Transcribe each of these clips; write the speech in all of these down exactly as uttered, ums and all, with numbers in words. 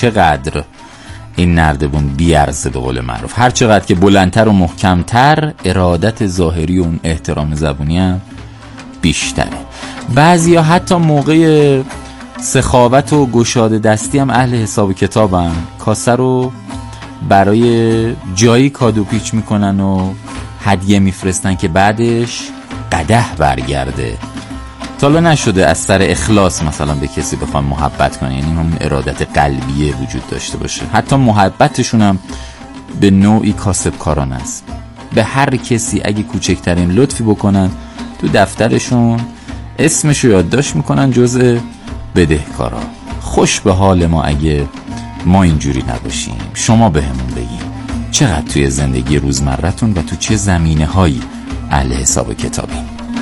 چقدر این نردبون بیارزه به قول معروف. هر چقدر که بلندتر و محکمتر، ارادت ظاهری و اون احترام زبونی هم بیشتره. بعضی ها حتی موقع سخاوت و گشاده دستی هم اهل حساب کتاب هم کاسه رو برای جایی کادو پیچ میکنن و هدیه میفرستن که بعدش قدح برگرده. تا حالا نشده از سر اخلاص مثلا به کسی بخوان محبت کنن، یعنی همون ارادت قلبیه وجود داشته باشه. حتی محبتشون هم به نوعی کاسب کارانه است. به هر کسی اگه کوچکترین لطفی بکنن تو دفترشون اسمشو یادداشت میکنن جزء بدهکارا. خوش به حال ما اگه ما اینجوری نباشیم. شما به همون بگید چقدر توی زندگی روزمرتون و تو چه زمینه هایی اهل حساب کتابی؟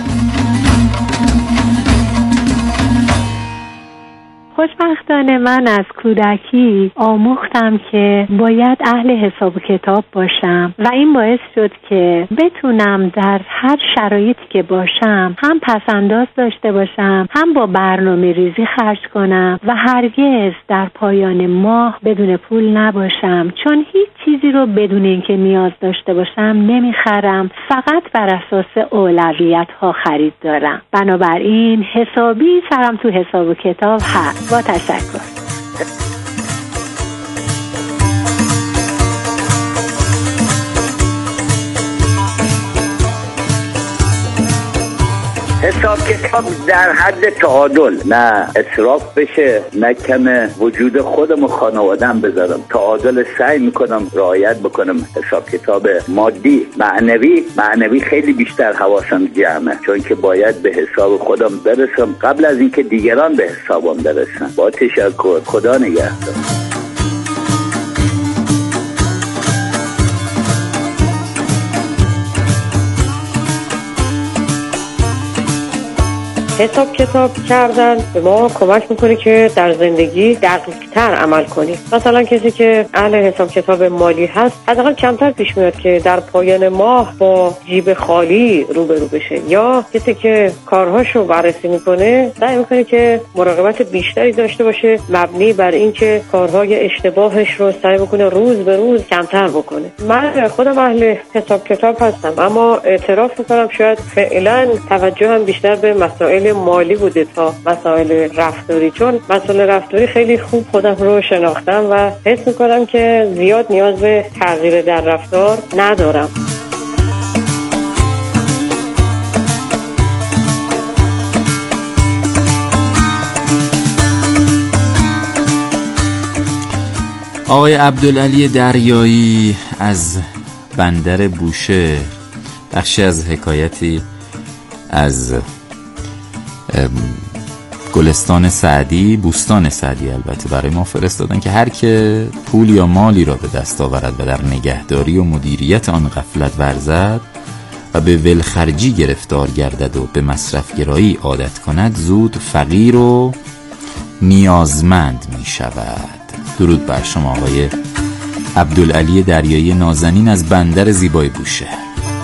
خوشبختانه من از کودکی آموختم که باید اهل حساب کتاب باشم و این باعث شد که بتونم در هر شرایطی که باشم هم پسنداز داشته باشم، هم با برنامه ریزی خرج کنم و هرگز در پایان ماه بدون پول نباشم، چون هیچ چیزی رو بدون اینکه نیاز داشته باشم نمیخرم، فقط بر اساس اولویت ها خرید دارم. بنابراین حسابی سرم تو حساب کتاب هست. با تشکر. حساب کتاب در حد تعادل، نه اسراف بشه نه کم وجود خودم و خانوادم بذارم. تعادل سعی میکنم رعایت بکنم. حساب کتاب مادی، معنوی معنوی خیلی بیشتر حواسم جمعه، چون که باید به حساب خودم برسم قبل از اینکه دیگران به حسابم برسن. با تشکر. خدا نگهدار. حساب کتاب کردن به ما کمک میکنه که در زندگی دقیق‌تر عمل کنیم. مثلا کسی که اهل حساب کتاب مالی هست حداقل کمتر پیش میاد که در پایان ماه با جیب خالی روبرو بشه، یا کسی که کارهاشو بررسی میکنه سعی میکنه که مراقبت بیشتری داشته باشه مبنی بر اینکه کارهای اشتباهش رو سعی بکنه روز به روز کمتر بکنه. من خودم اهل حساب کتاب هستم، اما اعتراف میکنم شاید فعلا توجهم بیشتر به مسائل مالی بوده تا مسائل رفتاری، چون مسائل رفتاری خیلی خوب خودم رو شناختم و حس میکنم که زیاد نیاز به تغییر در رفتار ندارم. آقای عبدالعلی دریایی از بندر بوشهر بخشی از حکایتی از گلستان سعدی، بوستان سعدی البته، برای ما فرستادن که هر که پول یا مالی را به دست آورد و در نگهداری و مدیریت آن غفلت ورزد و به ولخرجی گرفتار گردد و به مصرف گرایی عادت کند، زود فقیر و نیازمند می شود. درود بر شما آقای عبدالعلی دریایی نازنین از بندر زیبای بوشهر.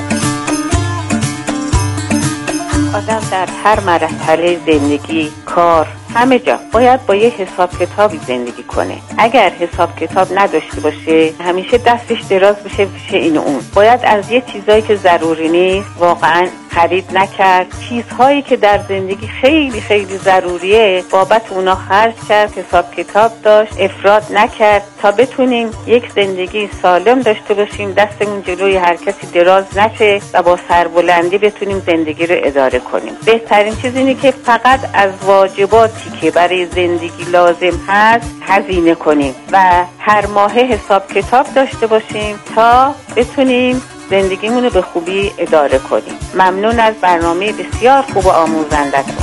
آدم در هر مرحله زندگی، کار، همه جا باید با یه حساب کتابی زندگی کنه. اگر حساب کتاب نداشته باشه همیشه دستش دراز بشه بشه این و اون. باید از یه چیزایی که ضروری نیست واقعا خرید نکرد. چیزهایی که در زندگی خیلی خیلی ضروریه بابت اونا خرج کرد، حساب کتاب داشت، افراط نکرد تا بتونیم یک زندگی سالم داشته باشیم، دستمون جلوی هر کسی دراز نشه و با سربلندی بتونیم زندگی رو اداره کنیم. بهترین چیز اینه که فقط از واجباتی که برای زندگی لازم هست هزینه کنیم و هر ماه حساب کتاب داشته باشیم تا بتونیم زندگیمون رو به خوبی اداره کنیم. ممنون از برنامه بسیار خوب و آموزنده‌تون.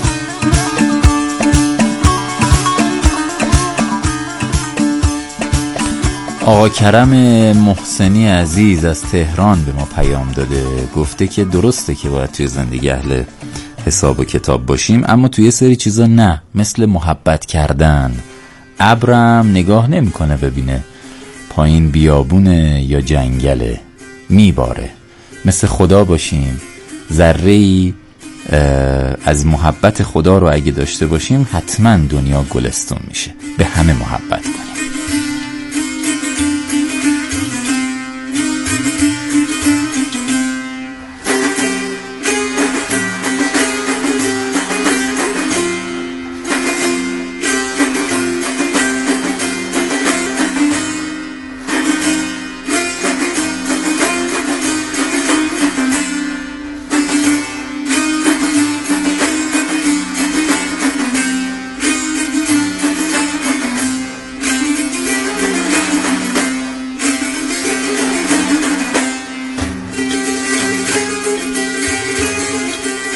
آقا کرم محسنی عزیز از تهران به ما پیام داده، گفته که درسته که باید توی زندگی اهل حساب و کتاب باشیم، اما توی یه سری چیزا نه، مثل محبت کردن. ابرم نگاه نمیکنه ببینه پایین بیابونه یا جنگله، میباره. مثل خدا باشیم، ذره‌ای از محبت خدا رو اگه داشته باشیم حتما دنیا گلستون میشه. به همه محبت کنیم.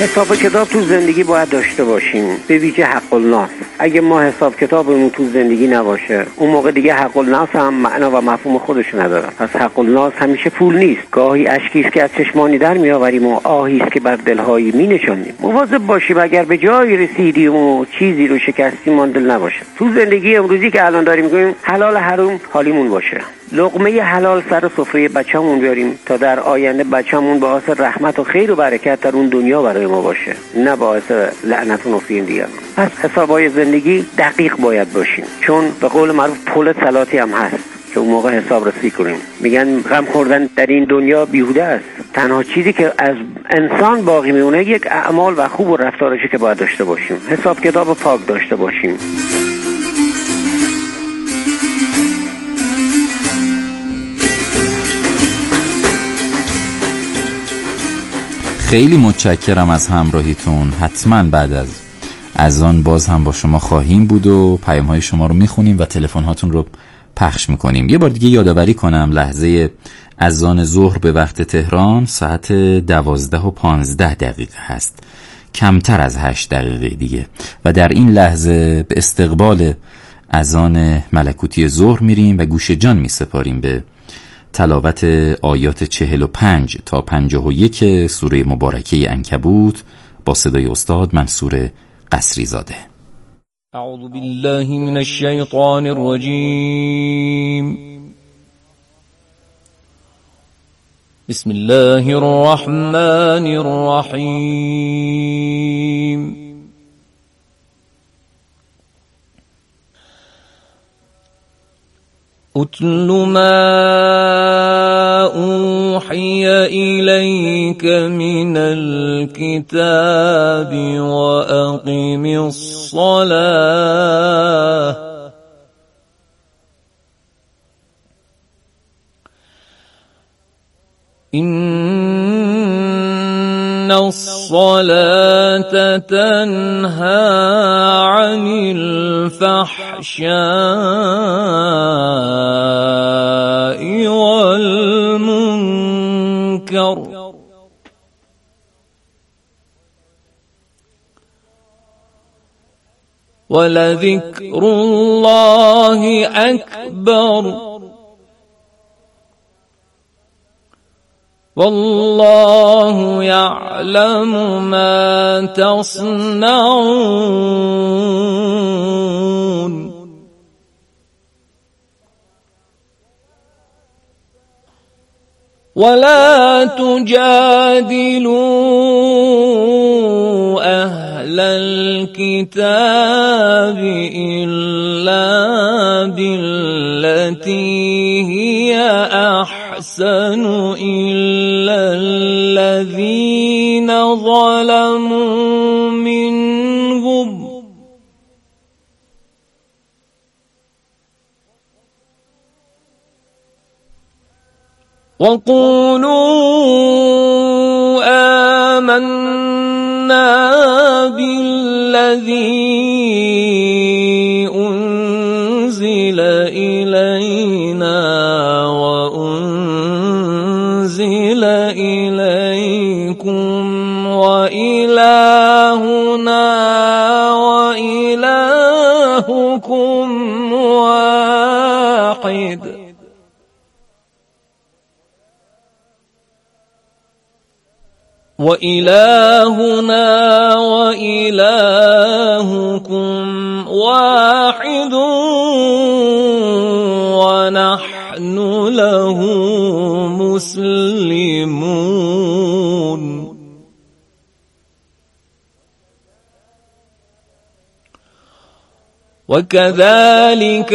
حساب کتاب تو زندگی باید داشته باشیم، به ویژه حق الناس. اگه ما حساب کتابمون تو زندگی نباشه، اون موقع دیگه حق الناس هم معنا و مفهوم خودش نداره. پس حق الناس همیشه پول نیست، گاهی اشکی است که از چشمانی در میآوریم و آهی است که بر دلهایی مینشانیم. مواظب باشیم اگر به جایی رسیدیم و چیزی رو شکستیم ما دل نباشه. تو زندگی امروزی که الان داریم میگیم حلال حرام حالیمون باشه، لقمه حلال سر سفره بچه‌مون بیاریم تا در آینده بچه‌مون باعث رحمت و خیر و برکت در اون دنیا برای ما باشه، نه باعث لعنت و نفرین دیگران. پس حسابای زندگی دقیق باید باشیم، چون به قول معروف پول صلاتی هم هست که اون موقع حساب رسی کنیم. میگن غم خوردن در این دنیا بیهوده است، تنها چیزی که از انسان باقی میمونه یک اعمال و خوب و رفتارشی که باید داشته باشیم، حساب کتاب پاک داشته باشیم. خیلی متشکرم از همراهیتون. حتما بعد از اذان باز هم با شما خواهیم بود و پیام های شما رو میخونیم و تلفن هاتون رو پخش میکنیم. یه بار دیگه یادآوری کنم لحظه اذان ظهر به وقت تهران ساعت دوازده و پانزده دقیقه هست، کمتر از هشت دقیقه دیگه، و در این لحظه به استقبال اذان ملکوتی ظهر میریم و گوش جان میسپاریم به تلاوت آیات چهل و پنج تا پنجاه و یک سوره مبارکه عنکبوت با صدای استاد منصور قصری زاده. اعوذ بالله من الشیطان الرجیم. بسم الله الرحمن الرحیم. اتل ما اوحی الیک من الكتاب واقم الصلاة ان الصلاة تنهى عن الفحشاء والمنكر ولذكر الله أكبر والله يعلم ما تصنعون ولا تجادلوا أهل الكتاب إلا بالتي هي أحسن إلا الذين ظلموا منهم وقولوا آمنا بالذي أنزل إلينا وأنزل إليكم وإلهنا وإلهكم واحد وإلهنا وإلهكم واحد ونحن له مسلمون وكذلك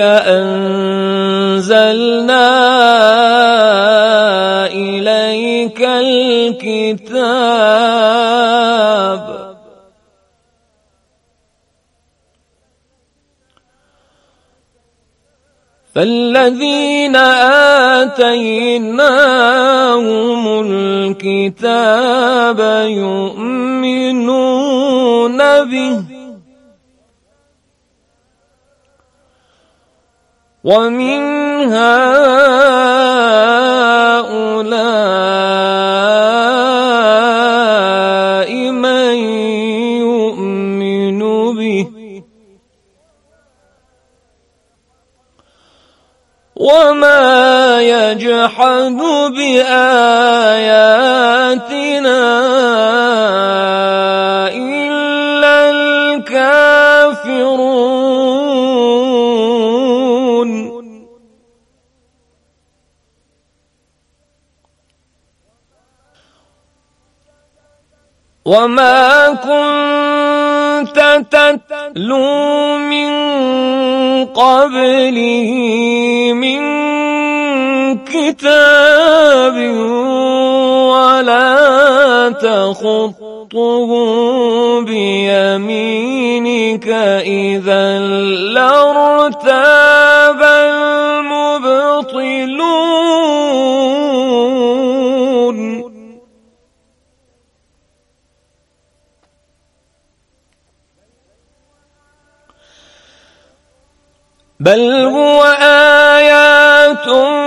أنزلنا إليك الكتاب فالذين آتيناهم الكتاب يؤمنون به ومن هؤلاء من وما يجحد بآياتنا إلا الكافرون. وما كنت تتلو من قبله من كتاب ولا تخطه بيمينك إذا لارتاب المبطلون. بل هو آيات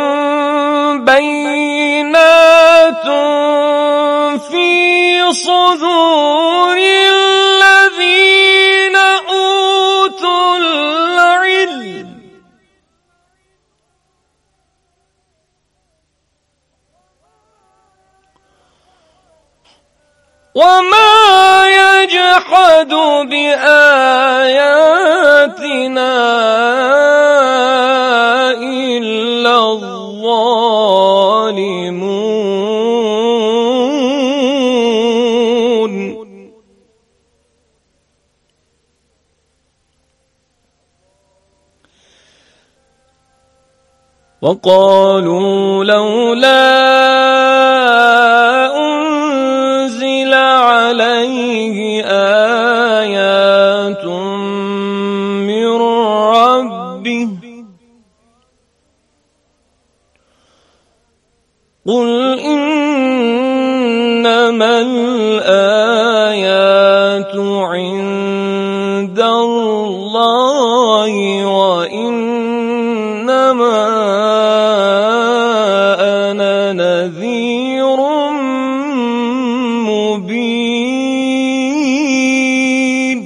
بينات في صدور الذين أوتوا العلم. وما يجحد بآياتنا إلا الظالمون. وقالوا لولا أنزل عليه آيات من ربه قل إنما الآيات عند الله وإنما أنا نذير مبين.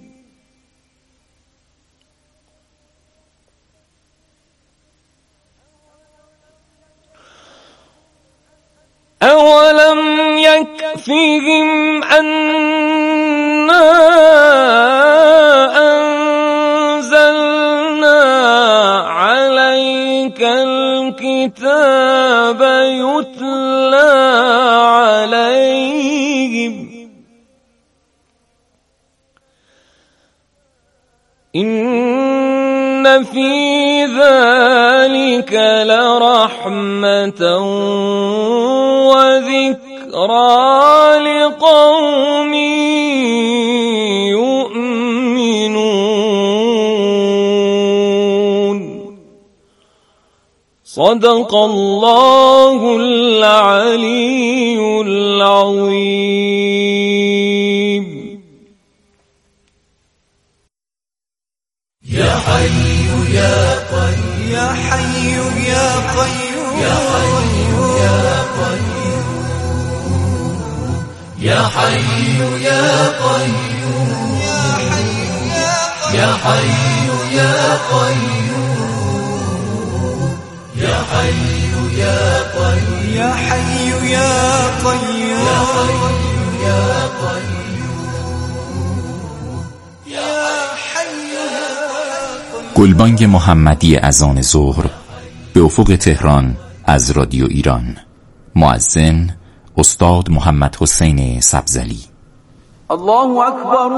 أولم يكفهم أنا أنزلنا عليك الكتاب يتلى عليهم إن في ذلك لرحمة وذكرى لقوم يؤمنون. صدق الله العلي العظيم. يا حي يا قيوم يا حي يا قيوم يا حي يا قيوم يا حي يا قيوم يا حي يا قيوم يا حي يا قيوم يا حي يا قيوم يا حي يا قيوم. گلبانگ محمدی اذان ظهر به افق تهران از رادیو ایران. مؤذن استاد محمد حسین سبزلی. الله اکبر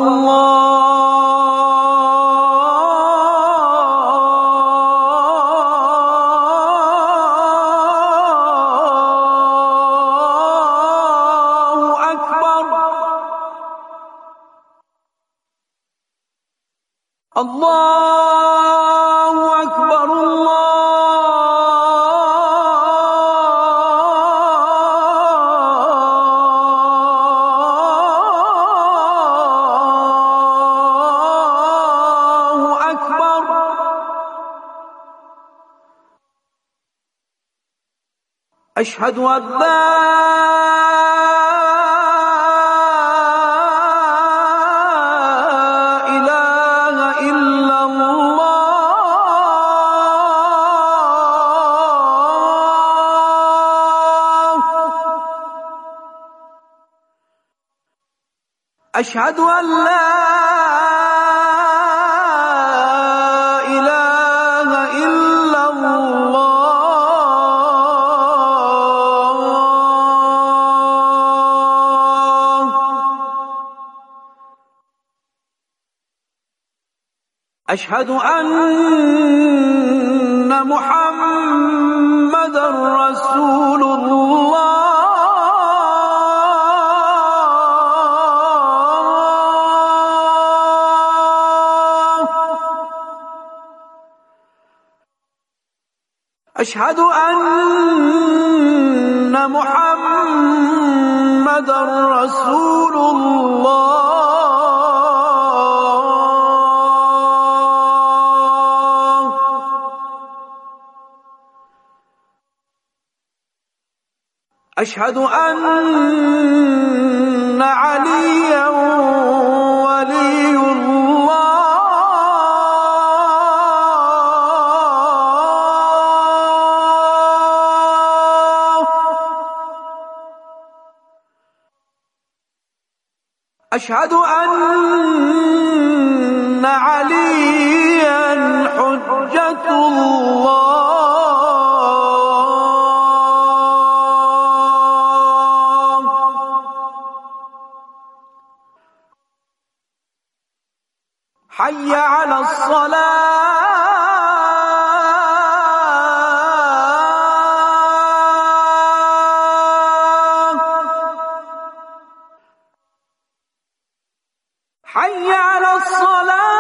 الله اکبر. الله اکبر الله اکبر. اشهد ان لا اله الا الله أشهد أن لا إله إلا الله أشهد أن محمدًا رسول الله أشهد أن محمدًا رسول الله أشهد أن عليا ولي الله أشهد أن عليا حجة الله حي على الصلاة حي على الصلاة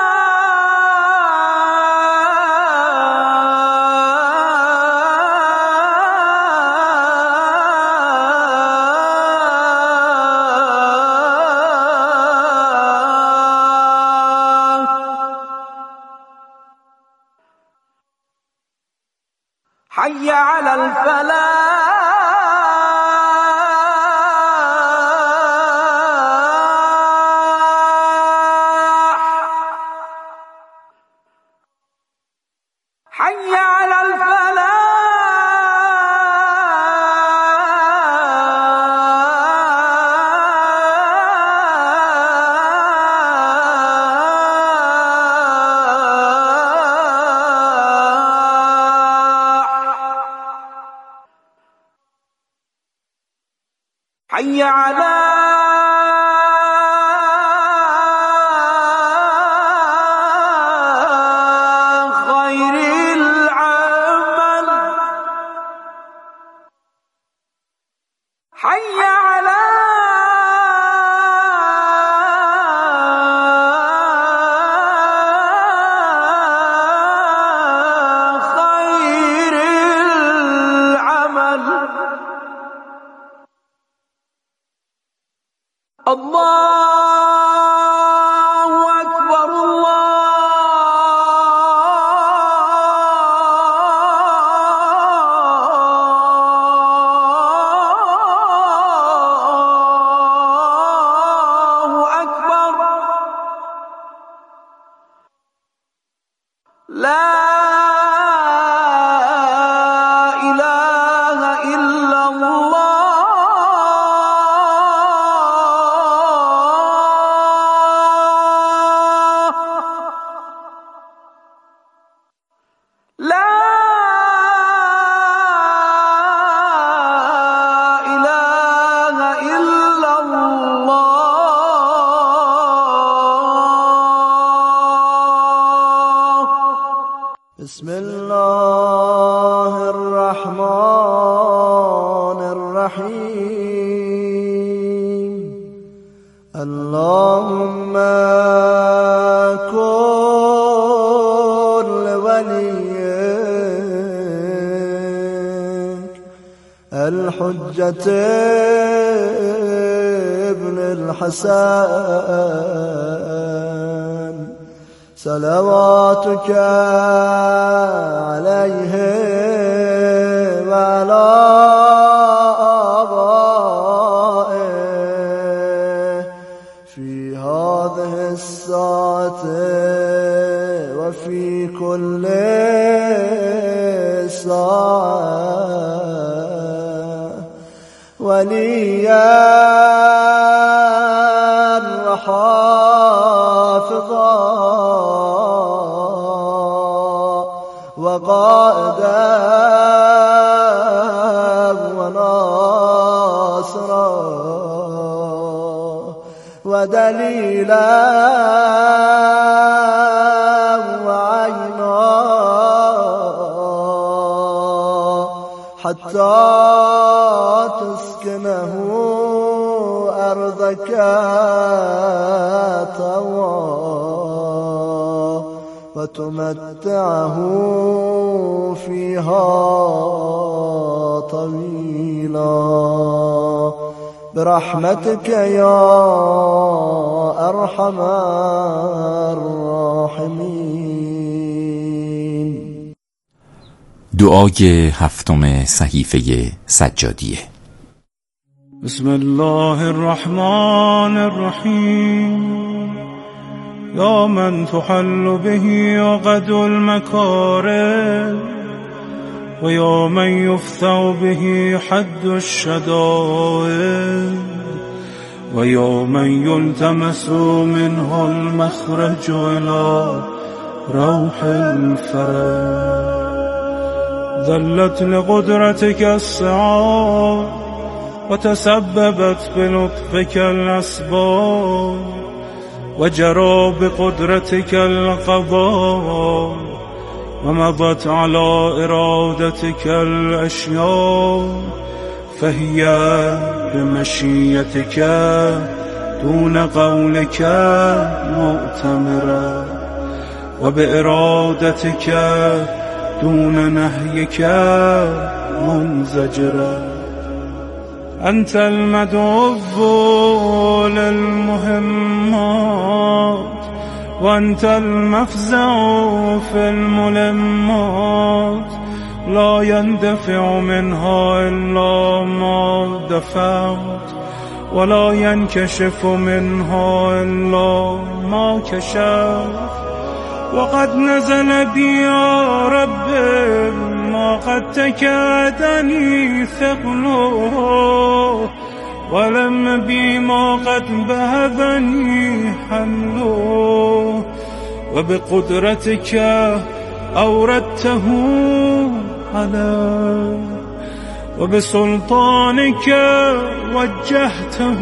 حي على الفلاح حي على الفلاح حي على خير العمل حي على خير العمل الله أكبر الله أكبر لا إله إلا الله لا إله إلا الله بسم الله الرحمن الرحيم اللهم كن لوليك الحجة ابن الحسن صلواتك عليه وعلى آبائه في هذه الساعة وفي كل ساعة وليا وناصرا ودليلا وعينا حتى تسكنه أرضك طوعا وتمتعه فيها طويلا برحمتك يا أرحم الراحمين. دعای هفتم صحیفه سجادیه. بسم الله الرحمن الرحیم. یا من تحل به عقد المکارم و یا من یفتح به حد الشدائد و یا من یلتمس منه المخرج الى روح الفرج. ذلت لقدرتك السعاد وتسببت بلطفك الأسباب وجرى بقدرتك القضاء ومضت على إرادتك الأشياء فهي بمشيتك دون قولك مؤتمرة وبإرادتك دون نهيك منزجرة. أنت المدعو للمهمات وأنت المفزع في الملمات لا يندفع منها إلا ما دفعت ولا ينكشف منها إلا ما كشفت. وقد نزل بي يا رب ما قد تكادني ثقله ولم بي ما قد بهذني حمله وبقدرتك أوردته علي وبسلطانك وجهته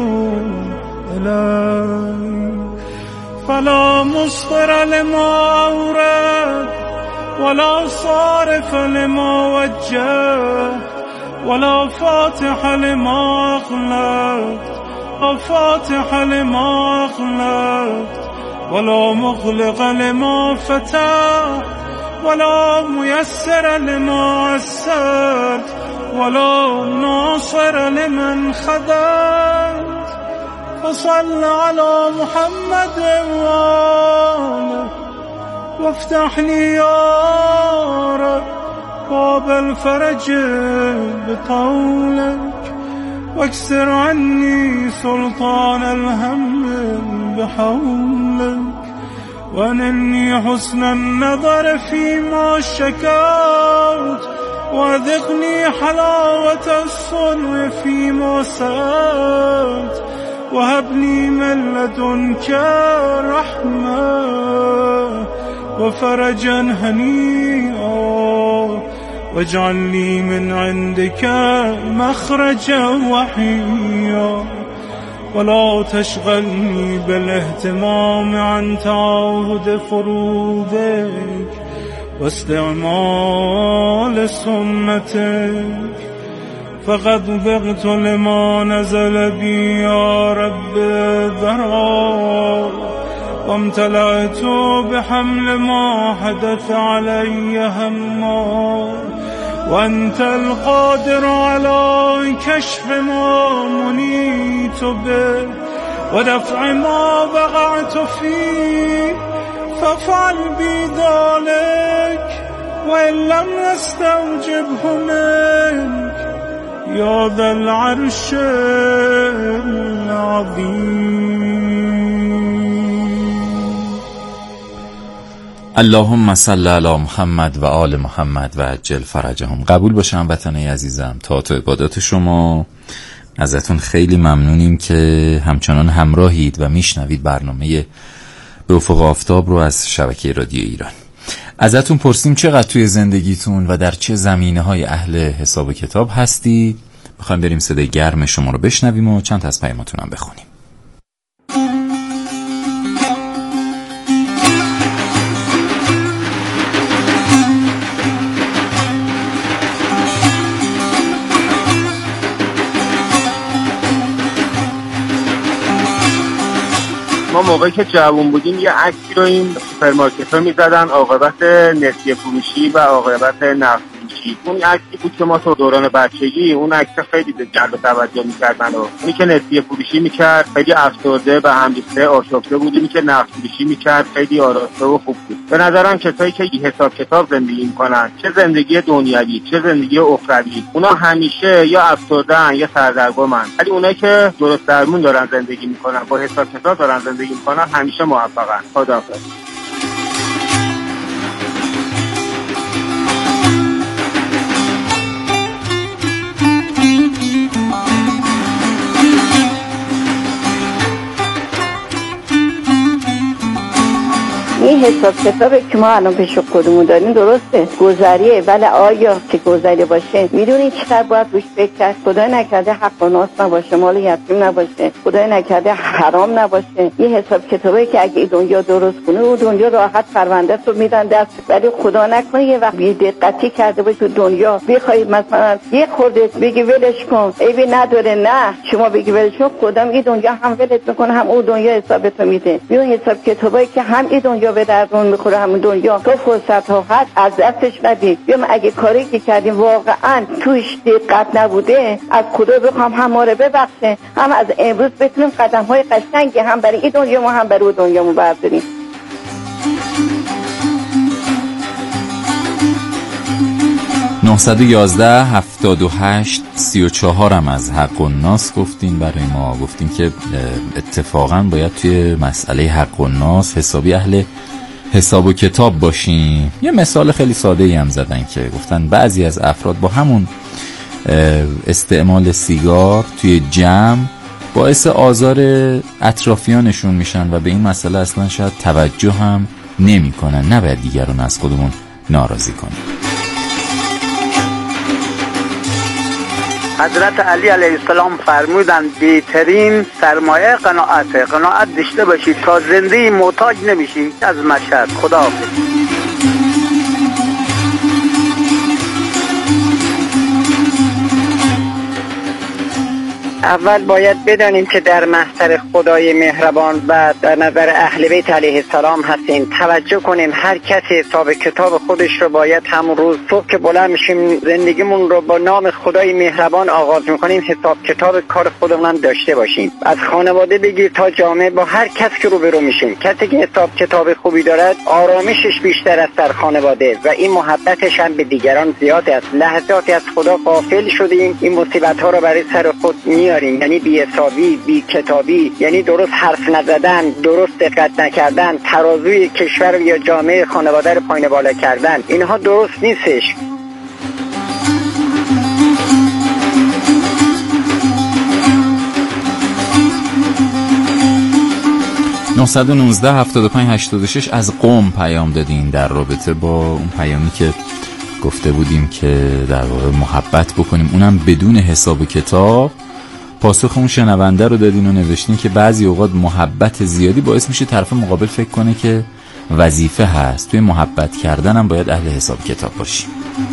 إلي فلا مصدر لما أورد ولا صارف لما وجهت ولا فاتح لما أغلقت ولا فاتح لما أغلقت ولا مغلق لما فتحت ولا ميسر لما عسرت ولا ناصر لمن خذلت. فصل على محمد وآله وافتح لي يا رب باب الفرج بقولك واكسر عني سلطان الهم بحولك وانني حسن النظر فيما شكوت وذقني حلاوة الصنع فيما سألت وهب لي من لدنك رحمة وفرجا هنيئا واجعل لي من عندك مخرجا وحيا ولا تشغلني بالاهتمام عن تعاهد فروضك واستعمال سنتك. فقد بغت لما نزل بي يا رب ذرا وامتلأت بحمل ما حدث علي هما وأنت القادر على كشف ما منيت به ودفع ما بغعت فيه فافعل بي ذلك وإن لم نستوجبه منك يا ذا العرش العظيم. اللهم صل علی محمد و آل محمد و عجل فرجهم. قبول باشه هموطنای عزیزم، طاعت و عبادات شما. ازتون خیلی ممنونیم که همچنان همراهید و میشنوید برنامه به افق آفتاب رو از شبکه رادیو ایران. ازتون پرسیم چقدر توی زندگیتون و در چه زمینه‌های اهل حساب کتاب هستید. میخوایم بریم صدای گرم شما رو بشنویم و چند تا از پیاماتون هم بخونیم. ما موقعی که جوان بودیم یه عکسی رو این سوپرمارکت ها میزدن عاقبت نسیه فروشی و عاقبت نقد فروشی. اون عکسی بود که ما تو دوران بچگی اون عکس خیلی جلب توجه میکرد منو. اونی که نسیه فروشی میکرد خیلی افسرده و همریخته آشفته بود، اونی که نقد فروشی میکرد خیلی آراسته و خوب بود. به نظرم کسایی که حساب کتاب زندگی میکنن، چه زندگی دنیوی چه زندگی اخروی، اونا همیشه یا افسرده‌ان یا سردرگمن. ولی اونایی که درست درمون دارن زندگی میکنن، با حساب کتاب دارن زندگی میکنن، همیشه موفقن. خداحافظ. این حساب کتابی که ما الان پیش خودمون داریم درسته گذریه، ولی آیا که گذری باشه میدونی چقدر باید روش فکر کرد؟ خدای نکرده حق و ناس نباشه، مال یتیم نباشه، خدای نکرده حرام نباشه. این حساب کتابی که اگه دنیا درست کنه و دنیا راحت پرونده رو میدن دست، ولی خدا نکنه یه وقت بی دقتی کرده باشه دنیا بخوای مثلا یه خورده بگی ولش کن عیبی نداره، نه شما بگی ولش کن، خدا میگه دنیا هم ولت میکنه هم اون دنیا حسابتو میده. این حساب کتابی که هم این دنیا به دردون میخوره همون دنیا تو فرصت ها هست از دستش ندید. بیام اگه کاری که کردیم واقعا توش دقت نبوده از خدا بخوام هم ما رو ببخشه، هم از امروز بتونیم قدم های قشنگی هم برای این دنیا ما هم برای اون دنیا مو برداریم. نه یک یک هفتاد و هشت سی و چهار هم از حق و ناس گفتین برای ما. گفتین که اتفاقا باید توی مسئله حق و ناس حسابی اهل حساب و کتاب باشیم. یه مثال خیلی ساده ای هم زدن که گفتن بعضی از افراد با همون استعمال سیگار توی جمع باعث آزار اطرافیانشون میشن و به این مسئله اصلا شاید توجه هم نمی کنن. نباید دیگران از خودمون ناراضی کنیم. حضرت علی علیه السلام فرمودند بهترین سرمایه قناعته. قناعت داشته باشید تا زنده محتاج نمیشید. از مشهد. خداحافظ. اول باید بدانیم که در محضر خدای مهربان و در نظر اهل بیت علیه السلام هستیم. توجه کنیم هر کسی حساب کتاب خودش رو باید همون روز صبح که بلند میشیم زندگیمون رو با نام خدای مهربان آغاز میکنیم حساب کتاب کار خودمون داشته باشیم. از خانواده بگیر تا جامعه، با هر کس که روبرو میشیم کسی که حساب کتاب خوبی دارد آرامشش بیشتر است در خانواده و این محبتش هم به دیگران زیاد است. لحظاتی از خدا غافل شدیم این مصیبت ها رو برای سر خود می یعنی بی حسابی، بی کتابی، یعنی درست حرف نزدن، درست دقت نکردن، ترازوی کشور یا جامعه خانواده رو پایین بالا کردن، اینها درست نیستش. نه یک نه هفتاد و پنج هشتاد و شش از قم پیام دادین در رابطه با اون پیامی که گفته بودیم که در واقع محبت بکنیم اونم بدون حساب و کتاب. پاسخ اون شنونده رو دادین و نوشتین که بعضی اوقات محبت زیادی باعث میشه طرف مقابل فکر کنه که وظیفه هست. توی محبت کردن هم باید اهل حساب کتاب باشیم.